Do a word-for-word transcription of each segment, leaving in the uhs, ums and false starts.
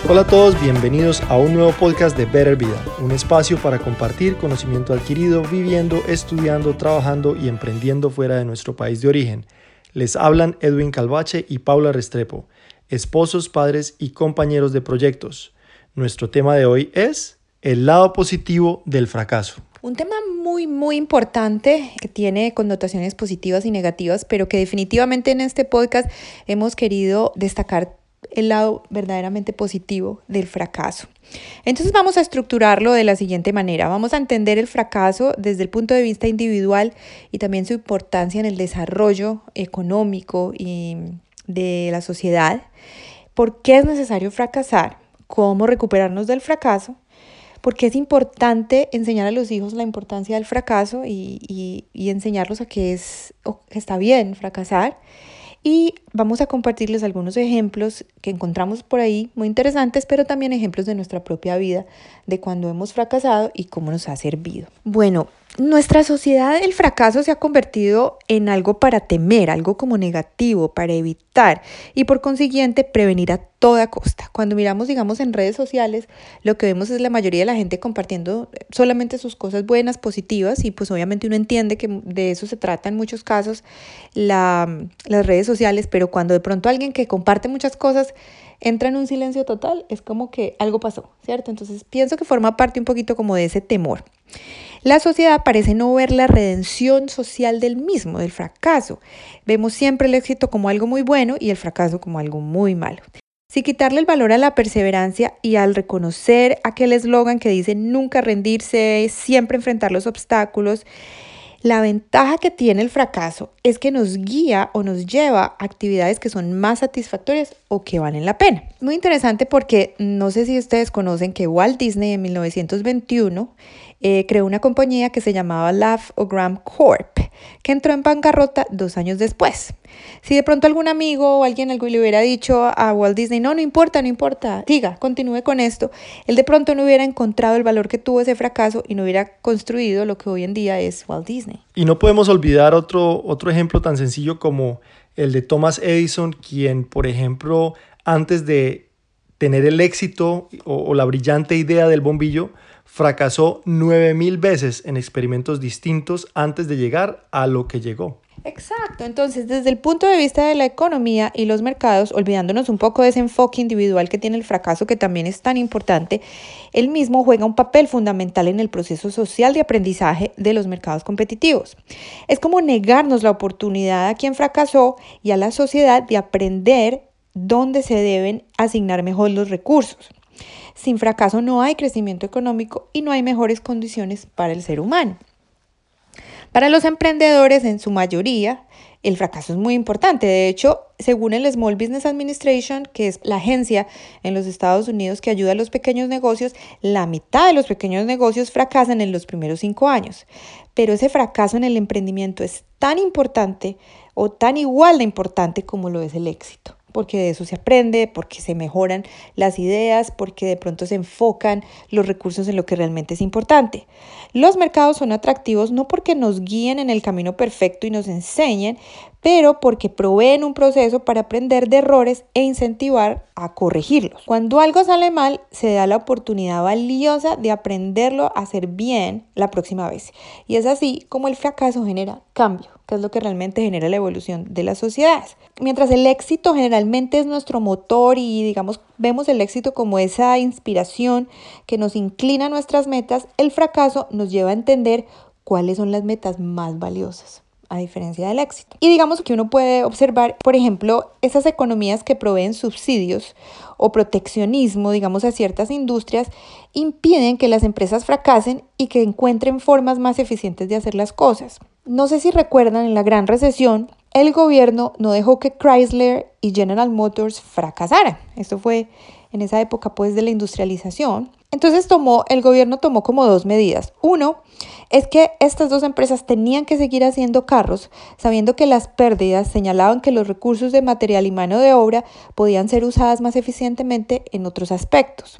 Hola a todos, bienvenidos a un nuevo podcast de Better Vida, un espacio para compartir conocimiento adquirido viviendo, estudiando, trabajando y emprendiendo fuera de nuestro país de origen. Les hablan Edwin Calvache y Paula Restrepo, esposos, padres y compañeros de proyectos. Nuestro tema de hoy es el lado positivo del fracaso. Un tema muy, muy importante que tiene connotaciones positivas y negativas, pero que definitivamente en este podcast hemos querido destacar el lado verdaderamente positivo del fracaso. Entonces vamos a estructurarlo de la siguiente manera. Vamos a entender el fracaso desde el punto de vista individual y también su importancia en el desarrollo económico y de la sociedad. ¿Por qué es necesario fracasar? ¿Cómo recuperarnos del fracaso? Porque es importante enseñar a los hijos la importancia del fracaso y, y, y enseñarlos a que, es, que está bien fracasar. Y vamos a compartirles algunos ejemplos que encontramos por ahí muy interesantes, pero también ejemplos de nuestra propia vida, de cuando hemos fracasado y cómo nos ha servido. Bueno, nuestra sociedad, el fracaso se ha convertido en algo para temer, algo como negativo, para evitar y por consiguiente prevenir a toda costa. Cuando miramos, digamos, en redes sociales, lo que vemos es la mayoría de la gente compartiendo solamente sus cosas buenas, positivas, y pues obviamente uno entiende que de eso se trata en muchos casos la, las redes sociales, pero cuando de pronto alguien que comparte muchas cosas entra en un silencio total, es como que algo pasó, ¿cierto? Entonces pienso que forma parte un poquito como de ese temor. La sociedad parece no ver la redención social del mismo, del fracaso. Vemos siempre el éxito como algo muy bueno y el fracaso como algo muy malo. Si quitarle el valor a la perseverancia y al reconocer aquel eslogan que dice nunca rendirse, siempre enfrentar los obstáculos, la ventaja que tiene el fracaso es que nos guía o nos lleva a actividades que son más satisfactorias o que valen la pena. Muy interesante porque no sé si ustedes conocen que Walt Disney en mil novecientos veintiuno eh, creó una compañía que se llamaba Laugh-O-Gram Corp, que entró en bancarrota dos años después. Si de pronto algún amigo o alguien algo le hubiera dicho a Walt Disney, no, no importa, no importa, siga, continúe con esto, él de pronto no hubiera encontrado el valor que tuvo ese fracaso y no hubiera construido lo que hoy en día es Walt Disney. Y no podemos olvidar otro, otro ejemplo tan sencillo como el de Thomas Edison, quien, por ejemplo, antes de tener el éxito o, o la brillante idea del bombillo, fracasó nueve mil veces en experimentos distintos antes de llegar a lo que llegó. Exacto, entonces desde el punto de vista de la economía y los mercados, olvidándonos un poco de ese enfoque individual que tiene el fracaso, que también es tan importante, el mismo juega un papel fundamental en el proceso social de aprendizaje de los mercados competitivos. Es como negarnos la oportunidad a quien fracasó y a la sociedad de aprender dónde se deben asignar mejor los recursos. Sin fracaso no hay crecimiento económico y no hay mejores condiciones para el ser humano. Para los emprendedores, en su mayoría, el fracaso es muy importante. De hecho, según el Small Business Administration, que es la agencia en los Estados Unidos que ayuda a los pequeños negocios, la mitad de los pequeños negocios fracasan en los primeros cinco años. Pero ese fracaso en el emprendimiento es tan importante o tan igual de importante como lo es el éxito. Porque de eso se aprende, porque se mejoran las ideas, porque de pronto se enfocan los recursos en lo que realmente es importante. Los mercados son atractivos no porque nos guíen en el camino perfecto y nos enseñen, pero porque proveen un proceso para aprender de errores e incentivar a corregirlos. Cuando algo sale mal, se da la oportunidad valiosa de aprenderlo a hacer bien la próxima vez. Y es así como el fracaso genera cambio, que es lo que realmente genera la evolución de las sociedades. Mientras el éxito generalmente es nuestro motor y, digamos, vemos el éxito como esa inspiración que nos inclina a nuestras metas, el fracaso nos lleva a entender cuáles son las metas más valiosas, a diferencia del éxito. Y digamos que uno puede observar, por ejemplo, esas economías que proveen subsidios o proteccionismo, digamos, a ciertas industrias, impiden que las empresas fracasen y que encuentren formas más eficientes de hacer las cosas. No sé si recuerdan, en la Gran Recesión, el gobierno no dejó que Chrysler y General Motors fracasaran. Esto fue en esa época, pues, de la industrialización. Entonces tomó, el gobierno tomó como dos medidas. Uno es que estas dos empresas tenían que seguir haciendo carros, sabiendo que las pérdidas señalaban que los recursos de material y mano de obra podían ser usadas más eficientemente en otros aspectos.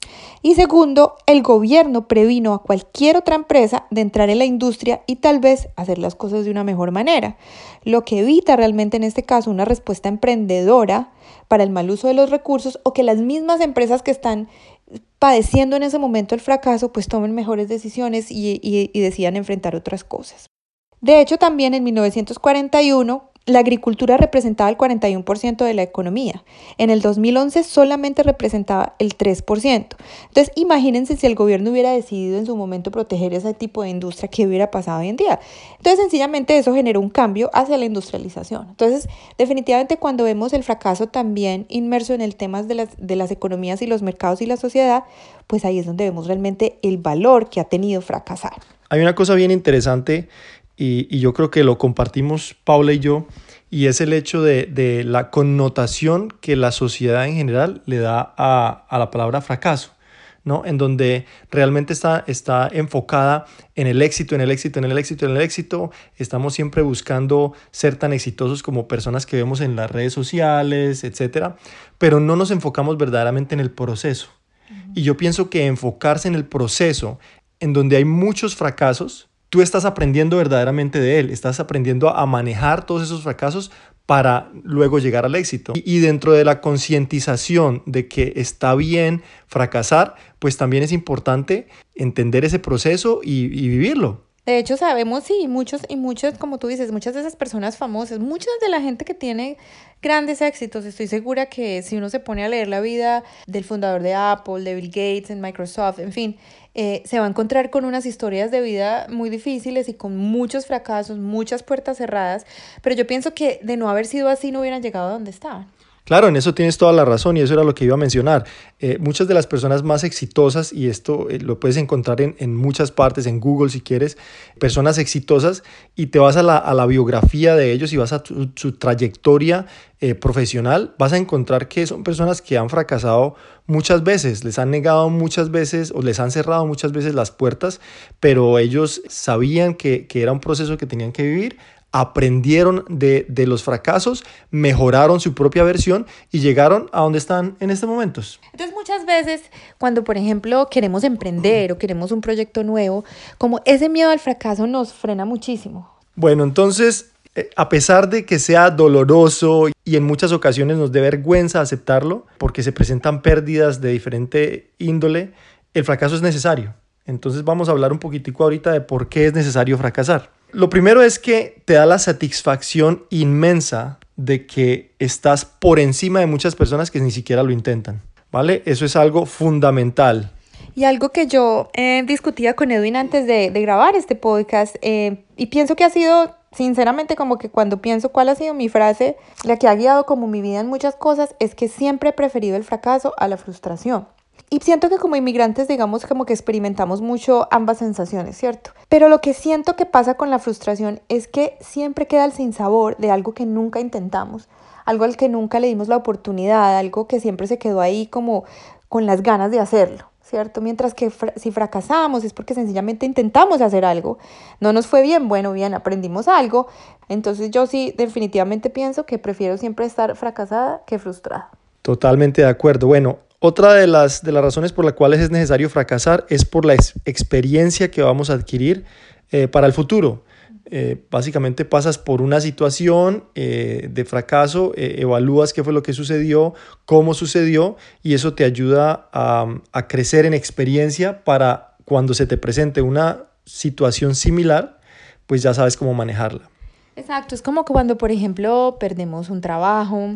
Y segundo, el gobierno previno a cualquier otra empresa de entrar en la industria y tal vez hacer las cosas de una mejor manera, lo que evita realmente en este caso una respuesta emprendedora para el mal uso de los recursos o que las mismas empresas que están padeciendo en ese momento el fracaso pues tomen mejores decisiones y, y, y decidan enfrentar otras cosas. De hecho, también en mil novecientos cuarenta y uno la agricultura representaba el cuarenta y uno por ciento de la economía. En el dos mil once solamente representaba el tres por ciento. Entonces, imagínense si el gobierno hubiera decidido en su momento proteger ese tipo de industria, ¿qué hubiera pasado hoy en día? Entonces, sencillamente eso generó un cambio hacia la industrialización. Entonces, definitivamente cuando vemos el fracaso también inmerso en el tema de las, de las economías y los mercados y la sociedad, pues ahí es donde vemos realmente el valor que ha tenido fracasar. Hay una cosa bien interesante y, y yo creo que lo compartimos Paula y yo, y es el hecho de, de la connotación que la sociedad en general le da a, a la palabra fracaso, ¿no? En donde realmente está, está enfocada en el éxito, en el éxito, en el éxito, en el éxito. Estamos siempre buscando ser tan exitosos como personas que vemos en las redes sociales, etcétera, pero no nos enfocamos verdaderamente en el proceso. Uh-huh. Y yo pienso que enfocarse en el proceso, en donde hay muchos fracasos, tú estás aprendiendo verdaderamente de él, estás aprendiendo a manejar todos esos fracasos para luego llegar al éxito. Y, y dentro de la concientización de que está bien fracasar, pues también es importante entender ese proceso y, y vivirlo. De hecho, sabemos, sí, muchos y muchos, como tú dices, muchas de esas personas famosas, muchas de la gente que tiene grandes éxitos, estoy segura que si uno se pone a leer la vida del fundador de Apple, de Bill Gates, en Microsoft, en fin, eh, se va a encontrar con unas historias de vida muy difíciles y con muchos fracasos, muchas puertas cerradas, pero yo pienso que de no haber sido así no hubieran llegado a donde estaban. Claro, en eso tienes toda la razón y eso era lo que iba a mencionar. Eh, muchas de las personas más exitosas, y esto eh, lo puedes encontrar en, en muchas partes, en Google si quieres, personas exitosas, y te vas a la, a la biografía de ellos y vas a tu, su trayectoria eh, profesional, vas a encontrar que son personas que han fracasado muchas veces, les han negado muchas veces o les han cerrado muchas veces las puertas, pero ellos sabían que, que era un proceso que tenían que vivir, aprendieron de, de los fracasos, mejoraron su propia versión y llegaron a donde están en estos momentos. Entonces muchas veces cuando por ejemplo queremos emprender o queremos un proyecto nuevo, como ese miedo al fracaso nos frena muchísimo. Bueno, entonces eh, a pesar de que sea doloroso y en muchas ocasiones nos dé vergüenza aceptarlo porque se presentan pérdidas de diferente índole, el fracaso es necesario. Entonces vamos a hablar un poquitico ahorita de por qué es necesario fracasar. Lo primero es que te da la satisfacción inmensa de que estás por encima de muchas personas que ni siquiera lo intentan, ¿vale? Eso es algo fundamental. Y algo que yo eh, discutía con Edwin antes de, de grabar este podcast, eh, y pienso que ha sido, sinceramente, como que cuando pienso cuál ha sido mi frase, la que ha guiado como mi vida en muchas cosas, es que siempre he preferido el fracaso a la frustración. Y siento que como inmigrantes, digamos, como que experimentamos mucho ambas sensaciones, ¿cierto? Pero lo que siento que pasa con la frustración es que siempre queda el sinsabor de algo que nunca intentamos, algo al que nunca le dimos la oportunidad, algo que siempre se quedó ahí como con las ganas de hacerlo, ¿cierto? Mientras que fra- si fracasamos es porque sencillamente intentamos hacer algo, no nos fue bien, bueno, bien, aprendimos algo. Entonces yo sí definitivamente pienso que prefiero siempre estar fracasada que frustrada. Totalmente de acuerdo. Bueno, otra de las, de las razones por las cuales es necesario fracasar es por la ex- experiencia que vamos a adquirir eh, para el futuro. Eh, básicamente pasas por una situación eh, de fracaso, eh, evalúas qué fue lo que sucedió, cómo sucedió, y eso te ayuda a, a crecer en experiencia para cuando se te presente una situación similar, pues ya sabes cómo manejarla. Exacto, es como cuando, por ejemplo, perdemos un trabajo,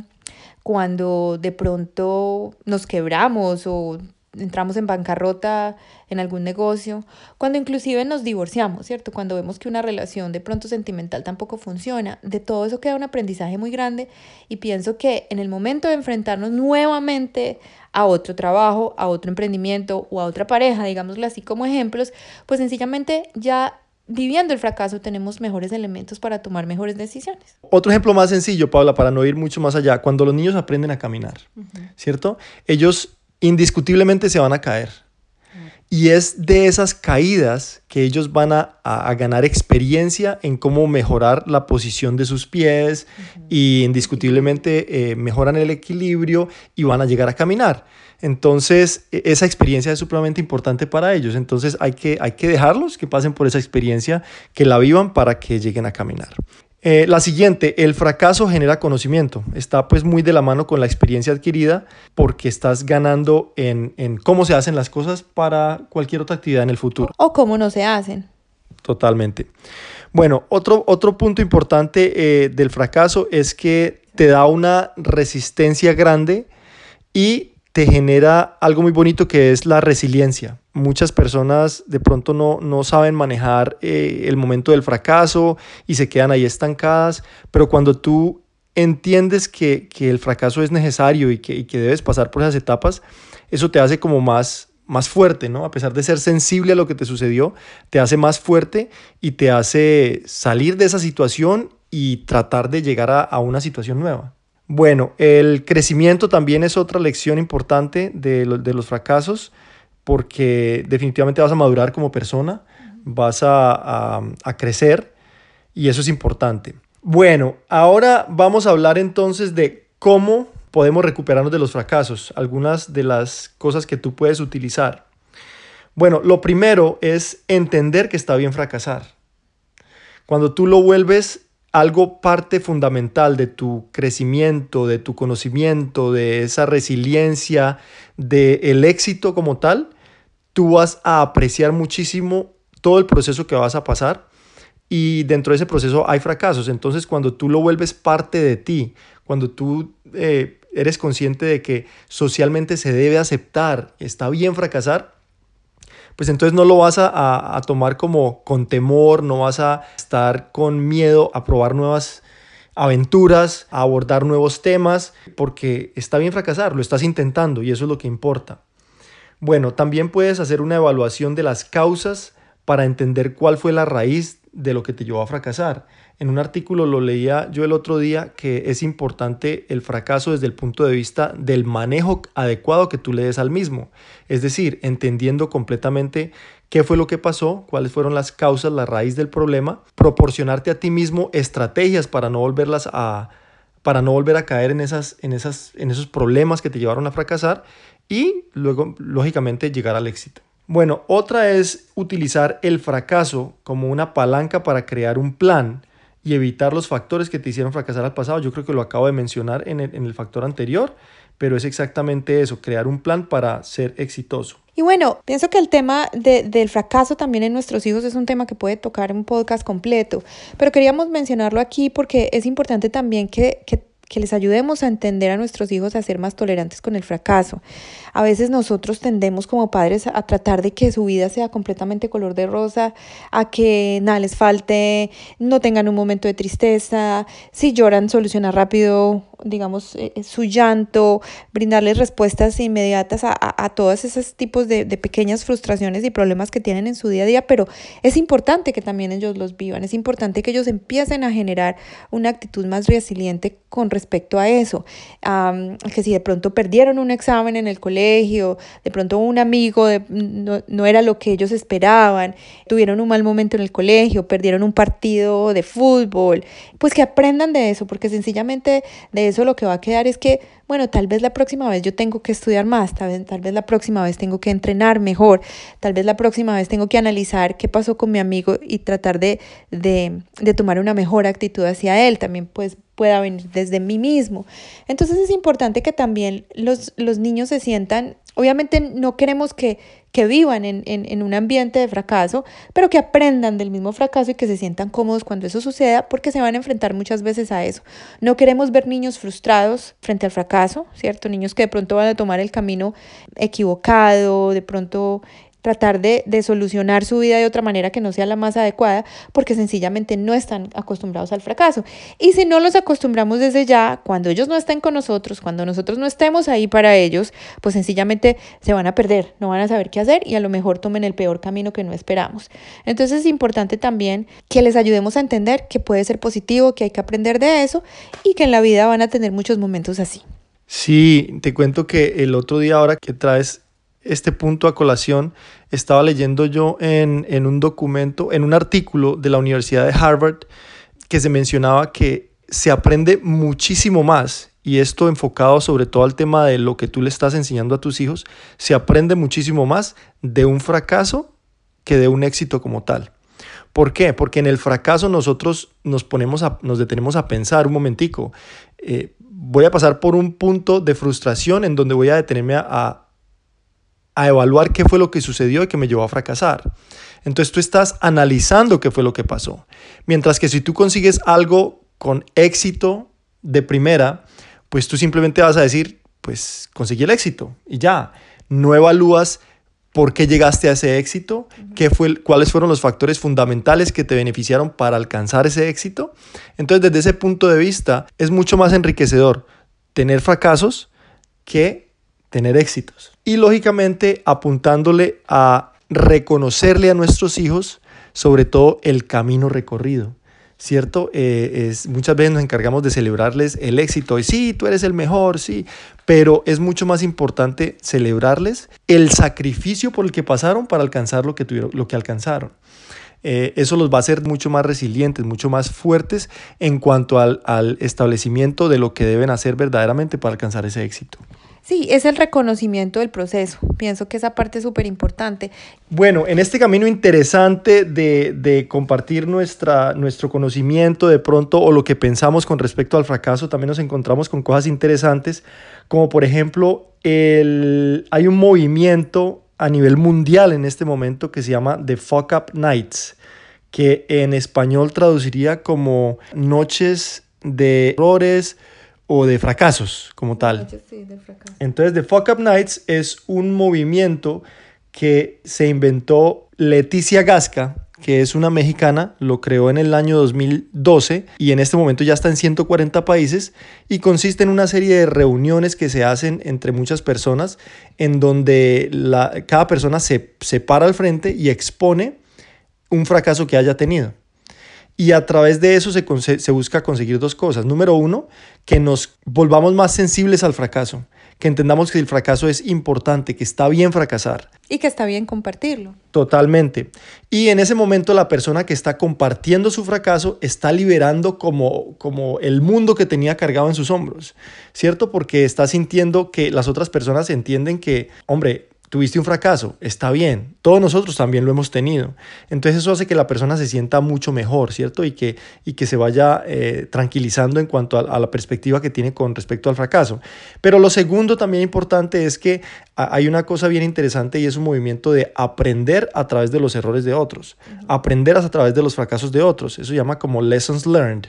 cuando de pronto nos quebramos o entramos en bancarrota en algún negocio, cuando inclusive nos divorciamos, ¿cierto? Cuando vemos que una relación de pronto sentimental tampoco funciona, de todo eso queda un aprendizaje muy grande y pienso que en el momento de enfrentarnos nuevamente a otro trabajo, a otro emprendimiento o a otra pareja, digámoslo así como ejemplos, pues sencillamente ya viviendo el fracaso tenemos mejores elementos para tomar mejores decisiones. Otro ejemplo más sencillo, Paula, para no ir mucho más allá, cuando los niños aprenden a caminar, uh-huh. ¿cierto? Ellos indiscutiblemente se van a caer. Uh-huh. Y es de esas caídas que ellos van a, a, a ganar experiencia en cómo mejorar la posición de sus pies uh-huh. y indiscutiblemente eh, mejoran el equilibrio y van a llegar a caminar. Entonces, esa experiencia es supremamente importante para ellos. Entonces, hay que, hay que dejarlos que pasen por esa experiencia, que la vivan para que lleguen a caminar. Eh, la siguiente, el fracaso genera conocimiento. Está pues muy de la mano con la experiencia adquirida porque estás ganando en, en cómo se hacen las cosas para cualquier otra actividad en el futuro. O cómo no se hacen. Totalmente. Bueno, otro, otro punto importante eh, del fracaso es que te da una resistencia grande y te genera algo muy bonito que es la resiliencia. Muchas personas de pronto no, no saben manejar eh, el momento del fracaso y se quedan ahí estancadas, pero cuando tú entiendes que, que el fracaso es necesario y que, y que debes pasar por esas etapas, eso te hace como más, más fuerte, ¿no? A pesar de ser sensible a lo que te sucedió, te hace más fuerte y te hace salir de esa situación y tratar de llegar a, a una situación nueva. Bueno, el crecimiento también es otra lección importante de, lo, de los fracasos porque definitivamente vas a madurar como persona, vas a, a, a crecer y eso es importante. Bueno, ahora vamos a hablar entonces de cómo podemos recuperarnos de los fracasos, algunas de las cosas que tú puedes utilizar. Bueno, lo primero es entender que está bien fracasar. Cuando tú lo vuelves algo parte fundamental de tu crecimiento, de tu conocimiento, de esa resiliencia, del éxito como tal, tú vas a apreciar muchísimo todo el proceso que vas a pasar y dentro de ese proceso hay fracasos. Entonces, cuando tú lo vuelves parte de ti, cuando tú eh, eres consciente de que socialmente se debe aceptar, está bien fracasar, pues entonces no lo vas a, a, a tomar como con temor, no vas a estar con miedo a probar nuevas aventuras, a abordar nuevos temas, porque está bien fracasar, lo estás intentando y eso es lo que importa. Bueno, también puedes hacer una evaluación de las causas para entender cuál fue la raíz de lo que te llevó a fracasar. En un artículo lo leía yo el otro día que es importante el fracaso desde el punto de vista del manejo adecuado que tú le des al mismo. Es decir, entendiendo completamente qué fue lo que pasó, cuáles fueron las causas, la raíz del problema, proporcionarte a ti mismo estrategias para no volverlas a, para no volver a caer en, esas, en, esas, en esos problemas que te llevaron a fracasar y luego, lógicamente, llegar al éxito. Bueno, otra es utilizar el fracaso como una palanca para crear un plan y evitar los factores que te hicieron fracasar al pasado. Yo creo que lo acabo de mencionar en el, en el factor anterior, pero es exactamente eso, crear un plan para ser exitoso. Y bueno, pienso que el tema de, del fracaso también en nuestros hijos es un tema que puede tocar un podcast completo, pero queríamos mencionarlo aquí porque es importante también que, que que les ayudemos a entender a nuestros hijos a ser más tolerantes con el fracaso. A veces nosotros tendemos como padres a tratar de que su vida sea completamente color de rosa, a que nada les falte, no tengan un momento de tristeza, si lloran, solucionar rápido, digamos, eh, su llanto, brindarles respuestas inmediatas a, a, a todos esos tipos de, de pequeñas frustraciones y problemas que tienen en su día a día, pero es importante que también ellos los vivan, es importante que ellos empiecen a generar una actitud más resiliente con respecto a eso, um, que si de pronto perdieron un examen en el colegio, de pronto un amigo de, no, no era lo que ellos esperaban, tuvieron un mal momento en el colegio, perdieron un partido de fútbol, pues que aprendan de eso, porque sencillamente de eso lo que va a quedar es que, bueno, tal vez la próxima vez yo tengo que estudiar más, tal vez, tal vez la próxima vez tengo que entrenar mejor, tal vez la próxima vez tengo que analizar qué pasó con mi amigo y tratar de, de, de tomar una mejor actitud hacia él, también pues pueda venir desde mí mismo. Entonces es importante que también los, los niños se sientan, obviamente no queremos que, que vivan en, en, en un ambiente de fracaso, pero que aprendan del mismo fracaso y que se sientan cómodos cuando eso suceda, porque se van a enfrentar muchas veces a eso. No queremos ver niños frustrados frente al fracaso, ¿cierto? Niños que de pronto van a tomar el camino equivocado, de pronto tratar de, de solucionar su vida de otra manera que no sea la más adecuada, porque sencillamente no están acostumbrados al fracaso. Y si no los acostumbramos desde ya, cuando ellos no estén con nosotros, cuando nosotros no estemos ahí para ellos, pues sencillamente se van a perder, no van a saber qué hacer y a lo mejor tomen el peor camino que no esperamos. Entonces es importante también que les ayudemos a entender que puede ser positivo, que hay que aprender de eso y que en la vida van a tener muchos momentos así. Sí, te cuento que el otro día, ahora que traes este punto a colación, estaba leyendo yo en, en un documento, en un artículo de la Universidad de Harvard, que se mencionaba que se aprende muchísimo más, y esto enfocado sobre todo al tema de lo que tú le estás enseñando a tus hijos, se aprende muchísimo más de un fracaso que de un éxito como tal. ¿Por qué? Porque en el fracaso nosotros nos, ponemos a, nos detenemos a pensar un momentico. Eh, voy a pasar por un punto de frustración en donde voy a detenerme a, a, a evaluar qué fue lo que sucedió y que me llevó a fracasar. Entonces tú estás analizando qué fue lo que pasó. Mientras que si tú consigues algo con éxito de primera, pues tú simplemente vas a decir, pues conseguí el éxito y ya. No evalúas por qué llegaste a ese éxito, qué fue, cuáles fueron los factores fundamentales que te beneficiaron para alcanzar ese éxito. Entonces, desde ese punto de vista, es mucho más enriquecedor tener fracasos que tener éxitos. Y lógicamente, apuntándole a reconocerle a nuestros hijos, sobre todo el camino recorrido. ¿Cierto? Eh, es, muchas veces nos encargamos de celebrarles el éxito y sí, tú eres el mejor, sí, pero es mucho más importante celebrarles el sacrificio por el que pasaron para alcanzar lo que tuvieron, lo que alcanzaron. Eh, eso los va a hacer mucho más resilientes, mucho más fuertes en cuanto al, al establecimiento de lo que deben hacer verdaderamente para alcanzar ese éxito. Sí, es el reconocimiento del proceso. Pienso que esa parte es súper importante. Bueno, en este camino interesante de, de compartir nuestra, nuestro conocimiento de pronto o lo que pensamos con respecto al fracaso, también nos encontramos con cosas interesantes, como por ejemplo, el, hay un movimiento a nivel mundial en este momento que se llama The Fuck Up Nights, que en español traduciría como noches de errores o de fracasos como tal. Sí, de fracaso. Entonces, The Fuck Up Nights es un movimiento que se inventó Leticia Gasca, que es una mexicana, lo creó en el año dos mil doce y en este momento ya está en ciento cuarenta países y consiste en una serie de reuniones que se hacen entre muchas personas en donde la, cada persona se, se para al frente y expone un fracaso que haya tenido. Y a través de eso se, se busca conseguir dos cosas. Número uno, que nos volvamos más sensibles al fracaso, que entendamos que el fracaso es importante, que está bien fracasar. Y que está bien compartirlo. Totalmente. Y en ese momento la persona que está compartiendo su fracaso está liberando como, como el mundo que tenía cargado en sus hombros, ¿cierto? Porque está sintiendo que las otras personas entienden que, hombre, tuviste un fracaso, está bien, todos nosotros también lo hemos tenido. Entonces eso hace que la persona se sienta mucho mejor, ¿cierto? Y que, y que se vaya eh, tranquilizando en cuanto a, a la perspectiva que tiene con respecto al fracaso. Pero lo segundo también importante es que a, hay una cosa bien interesante y es un movimiento de aprender a través de los errores de otros, uh-huh. aprender a través de los fracasos de otros. Eso se llama como lessons learned.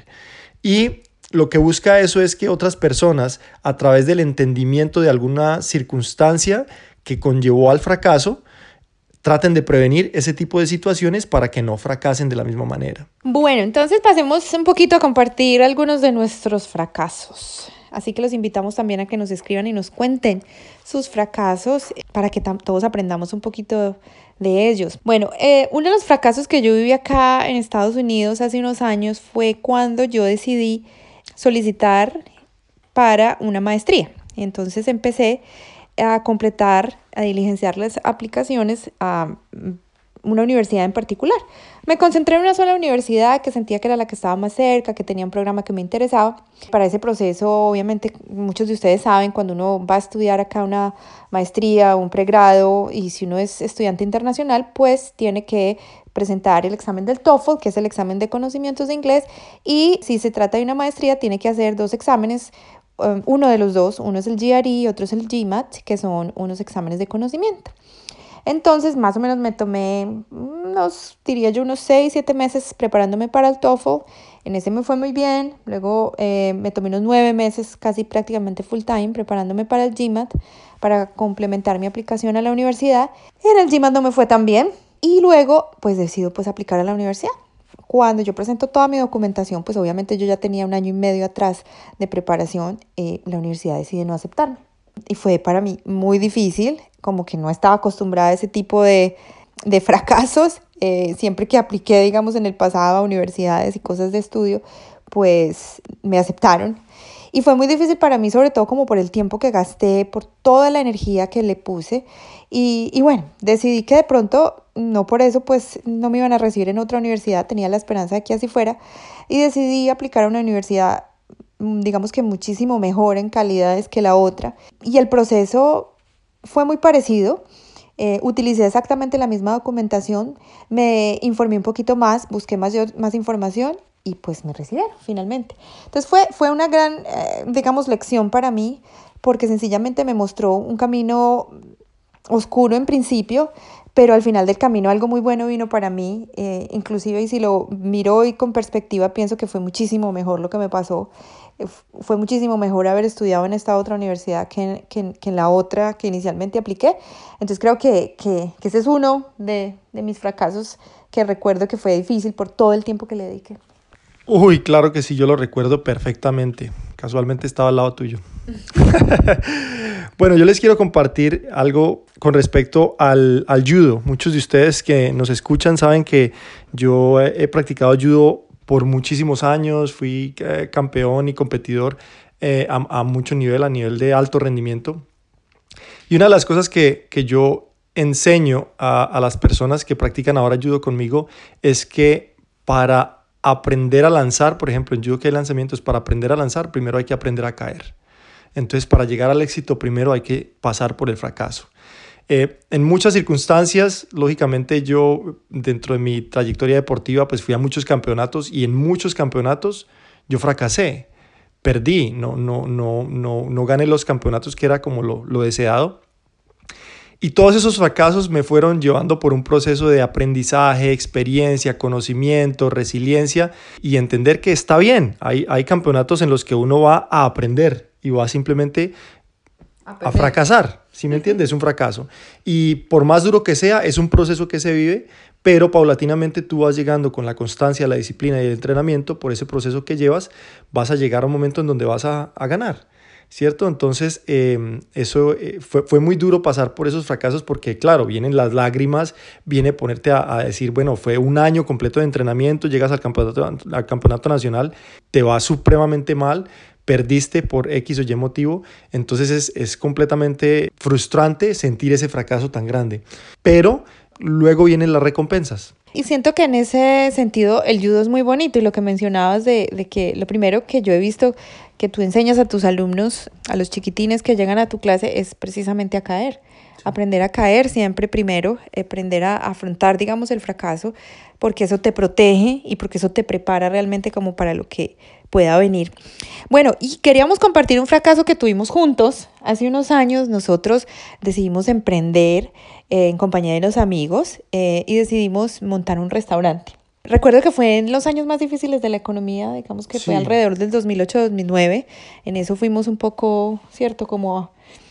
Y lo que busca eso es que otras personas, a través del entendimiento de alguna circunstancia que conllevó al fracaso, traten de prevenir ese tipo de situaciones para que no fracasen de la misma manera. Bueno, entonces pasemos un poquito a compartir algunos de nuestros fracasos. Así que los invitamos también a que nos escriban y nos cuenten sus fracasos para que tam- todos aprendamos un poquito de ellos. Bueno, eh, uno de los fracasos que yo viví acá en Estados Unidos hace unos años fue cuando yo decidí solicitar para una maestría. Entonces empecé a completar, a diligenciar las aplicaciones a una universidad en particular. Me concentré en una sola universidad que sentía que era la que estaba más cerca, que tenía un programa que me interesaba. Para ese proceso, obviamente, muchos de ustedes saben, cuando uno va a estudiar acá una maestría o un pregrado, y si uno es estudiante internacional, pues tiene que presentar el examen del TOEFL, que es el examen de conocimientos de inglés, y si se trata de una maestría, tiene que hacer dos exámenes. Um, uno de los dos, uno es el G R E y otro es el GMAT, que son unos exámenes de conocimiento. Entonces, más o menos me tomé unos, diría yo, unos seis, siete meses preparándome para el TOEFL. En ese me fue muy bien. Luego eh, me tomé unos nueve meses, casi prácticamente full time, preparándome para el GMAT, para complementar mi aplicación a la universidad. En el GMAT no me fue tan bien. Y luego, pues decido pues aplicar a la universidad. Cuando yo presento toda mi documentación, pues obviamente yo ya tenía un año y medio atrás de preparación, eh, la universidad decide no aceptarme. Y fue para mí muy difícil, como que no estaba acostumbrada a ese tipo de, de fracasos. Eh, siempre que apliqué, digamos, en el pasado a universidades y cosas de estudio, pues me aceptaron. Y fue muy difícil para mí, sobre todo como por el tiempo que gasté, por toda la energía que le puse. Y, y bueno, decidí que de pronto, no por eso, pues no me iban a recibir en otra universidad, tenía la esperanza de que así fuera. Y decidí aplicar a una universidad, digamos que muchísimo mejor en calidades que la otra. Y el proceso fue muy parecido. Eh, utilicé exactamente la misma documentación, me informé un poquito más, busqué más, más información y pues me recibieron finalmente. Entonces fue, fue una gran, eh, digamos, lección para mí, porque sencillamente me mostró un camino oscuro en principio, pero al final del camino algo muy bueno vino para mí, eh, inclusive y si lo miro hoy con perspectiva, pienso que fue muchísimo mejor lo que me pasó. Fue muchísimo mejor haber estudiado en esta otra universidad que, que, que en la otra que inicialmente apliqué. Entonces creo que, que, que ese es uno de, de mis fracasos que recuerdo que fue difícil por todo el tiempo que le dediqué. Uy, claro que sí, yo lo recuerdo perfectamente. Casualmente estaba al lado tuyo. Bueno, yo les quiero compartir algo con respecto al, al judo. Muchos de ustedes que nos escuchan saben que yo he, he practicado judo por muchísimos años, fui eh, campeón y competidor eh, a, a mucho nivel, a nivel de alto rendimiento. Y una de las cosas que, que yo enseño a, a las personas que practican ahora judo conmigo es que para aprender a lanzar, por ejemplo, en judo que hay lanzamientos, para aprender a lanzar, primero hay que aprender a caer. Entonces, para llegar al éxito, primero hay que pasar por el fracaso. Eh, en muchas circunstancias, lógicamente yo dentro de mi trayectoria deportiva pues fui a muchos campeonatos y en muchos campeonatos yo fracasé, perdí, no, no, no, no, no gané los campeonatos que era como lo, lo deseado. Y todos esos fracasos me fueron llevando por un proceso de aprendizaje, experiencia, conocimiento, resiliencia y entender que está bien. Hay, hay campeonatos en los que uno va a aprender y va simplemente a, a fracasar. ¿Sí me entiendes? Es un fracaso. Y por más duro que sea, es un proceso que se vive, pero paulatinamente tú vas llegando con la constancia, la disciplina y el entrenamiento, por ese proceso que llevas, vas a llegar a un momento en donde vas a, a ganar. ¿Cierto? Entonces, eh, eso eh, fue, fue muy duro pasar por esos fracasos porque, claro, vienen las lágrimas, viene ponerte a, a decir, bueno, fue un año completo de entrenamiento, llegas al campeonato, al campeonato nacional, te va supremamente mal, perdiste por X o Y motivo, entonces es, es completamente frustrante sentir ese fracaso tan grande. Pero luego vienen las recompensas. Y siento que en ese sentido el judo es muy bonito y lo que mencionabas de, de que lo primero que yo he visto que tú enseñas a tus alumnos, a los chiquitines que llegan a tu clase es precisamente a caer. Sí. Aprender a caer siempre primero, aprender a afrontar, digamos, el fracaso, porque eso te protege y porque eso te prepara realmente como para lo que pueda venir. Bueno, y queríamos compartir un fracaso que tuvimos juntos. Hace unos años nosotros decidimos emprender eh, en compañía de los amigos eh, y decidimos montar un restaurante. Recuerdo que fue en los años más difíciles de la economía, digamos que sí. Fue alrededor del dos mil ocho dos mil nueve. En eso fuimos un poco, cierto, como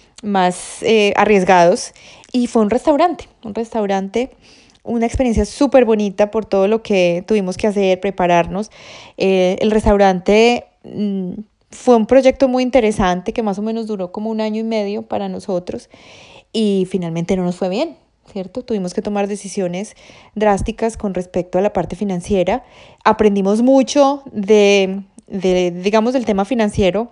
más eh, arriesgados. Y fue un restaurante, un restaurante, una experiencia súper bonita por todo lo que tuvimos que hacer, prepararnos. Eh, el restaurante mmm, fue un proyecto muy interesante que más o menos duró como un año y medio para nosotros y finalmente no nos fue bien, ¿cierto? Tuvimos que tomar decisiones drásticas con respecto a la parte financiera. Aprendimos mucho de, de digamos, del tema financiero,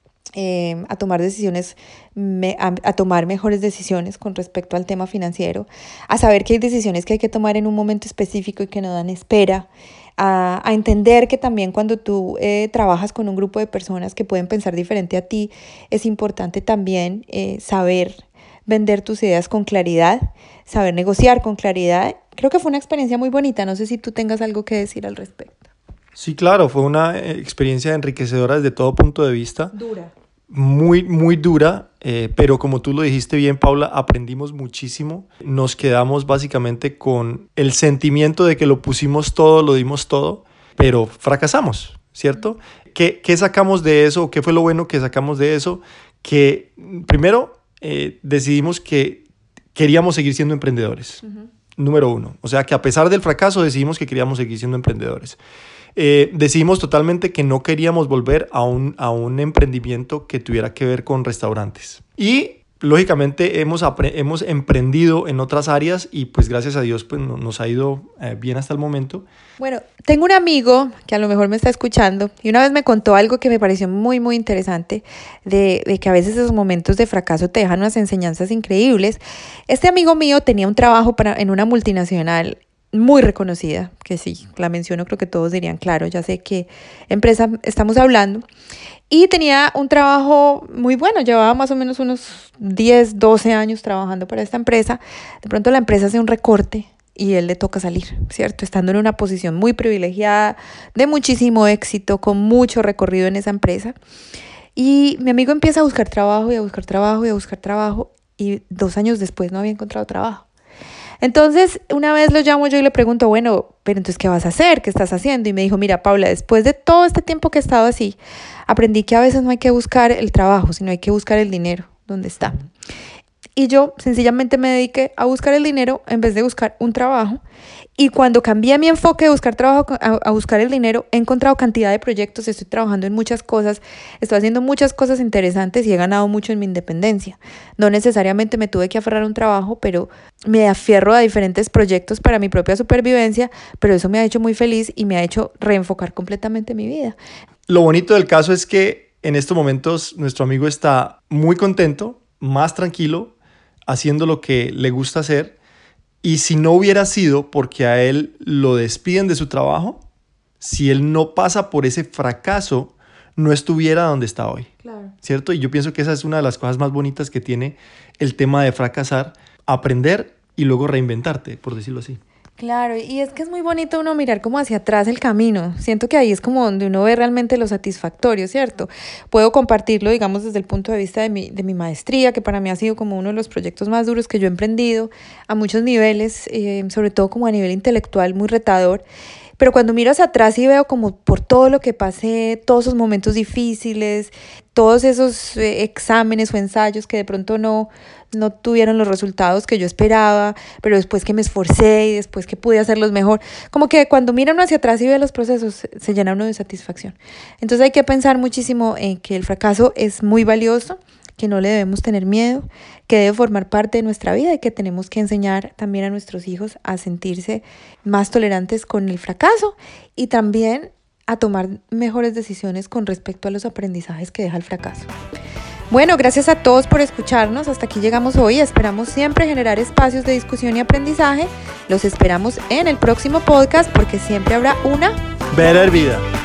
eh, a tomar decisiones, me, a, a tomar mejores decisiones con respecto al tema financiero, a saber que hay decisiones que hay que tomar en un momento específico y que no dan espera, a, a entender que también cuando tú eh, trabajas con un grupo de personas que pueden pensar diferente a ti, es importante también eh, saber vender tus ideas con claridad, saber negociar con claridad. Creo que fue una experiencia muy bonita. No sé si tú tengas algo que decir al respecto. Sí, claro, fue una experiencia enriquecedora desde todo punto de vista. Dura. Muy, muy dura, eh, pero como tú lo dijiste bien, Paula, aprendimos muchísimo. Nos quedamos básicamente con el sentimiento de que lo pusimos todo, lo dimos todo, pero fracasamos, ¿cierto? ¿Qué, qué sacamos de eso? ¿Qué fue lo bueno que sacamos de eso? Que primero eh, decidimos que queríamos seguir siendo emprendedores, uh-huh. Número uno. O sea, que a pesar del fracaso decidimos que queríamos seguir siendo emprendedores. Eh, decidimos totalmente que no queríamos volver a un, a un emprendimiento que tuviera que ver con restaurantes. Y lógicamente hemos, apre- hemos emprendido en otras áreas y pues gracias a Dios pues no, nos ha ido eh, bien hasta el momento. Bueno, tengo un amigo que a lo mejor me está escuchando y una vez me contó algo que me pareció muy, muy interesante de, de que a veces esos momentos de fracaso te dejan unas enseñanzas increíbles. Este amigo mío tenía un trabajo para, en una multinacional muy reconocida, que sí, la menciono, creo que todos dirían, claro, ya sé qué empresa estamos hablando. Y tenía un trabajo muy bueno, llevaba más o menos unos diez, doce años trabajando para esta empresa. De pronto la empresa hace un recorte y él le toca salir, ¿cierto? Estando en una posición muy privilegiada, de muchísimo éxito, con mucho recorrido en esa empresa. Y mi amigo empieza a buscar trabajo y a buscar trabajo y a buscar trabajo y dos años después no había encontrado trabajo. Entonces, una vez lo llamo yo y le pregunto, bueno, pero entonces, ¿qué vas a hacer? ¿Qué estás haciendo? Y me dijo, mira, Paula, después de todo este tiempo que he estado así, aprendí que a veces no hay que buscar el trabajo, sino hay que buscar el dinero, donde está. Y yo sencillamente me dediqué a buscar el dinero en vez de buscar un trabajo. Y cuando cambié mi enfoque de buscar trabajo a, a buscar el dinero, he encontrado cantidad de proyectos, estoy trabajando en muchas cosas, estoy haciendo muchas cosas interesantes y he ganado mucho en mi independencia. No necesariamente me tuve que aferrar a un trabajo, pero me aferro a diferentes proyectos para mi propia supervivencia, pero eso me ha hecho muy feliz y me ha hecho reenfocar completamente mi vida. Lo bonito del caso es que en estos momentos nuestro amigo está muy contento, más tranquilo, haciendo lo que le gusta hacer. Y si no hubiera sido porque a él lo despiden de su trabajo, si él no pasa por ese fracaso, no estuviera donde está hoy. Claro. ¿Cierto? Y yo pienso que esa es una de las cosas más bonitas que tiene el tema de fracasar, aprender y luego reinventarte, por decirlo así. Claro, y es que es muy bonito uno mirar como hacia atrás el camino. Siento que ahí es como donde uno ve realmente lo satisfactorio, ¿cierto? Puedo compartirlo, digamos, desde el punto de vista de mi, de mi maestría, que para mí ha sido como uno de los proyectos más duros que yo he emprendido a muchos niveles, eh, sobre todo como a nivel intelectual, muy retador. Pero cuando miro hacia atrás y veo como por todo lo que pasé, todos esos momentos difíciles, todos esos eh, exámenes o ensayos que de pronto no, no tuvieron los resultados que yo esperaba, pero después que me esforcé y después que pude hacerlos mejor, como que cuando mira uno hacia atrás y ve los procesos, se llena uno de satisfacción. Entonces hay que pensar muchísimo en que el fracaso es muy valioso, que no le debemos tener miedo, que debe formar parte de nuestra vida y que tenemos que enseñar también a nuestros hijos a sentirse más tolerantes con el fracaso y también a tomar mejores decisiones con respecto a los aprendizajes que deja el fracaso. Bueno, gracias a todos por escucharnos. Hasta aquí llegamos hoy. Esperamos siempre generar espacios de discusión y aprendizaje. Los esperamos en el próximo podcast porque siempre habrá una Better Vida.